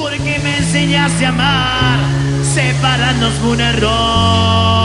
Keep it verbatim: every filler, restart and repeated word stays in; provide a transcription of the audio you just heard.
porque me enseñaste a amar. Separarnos fue un error.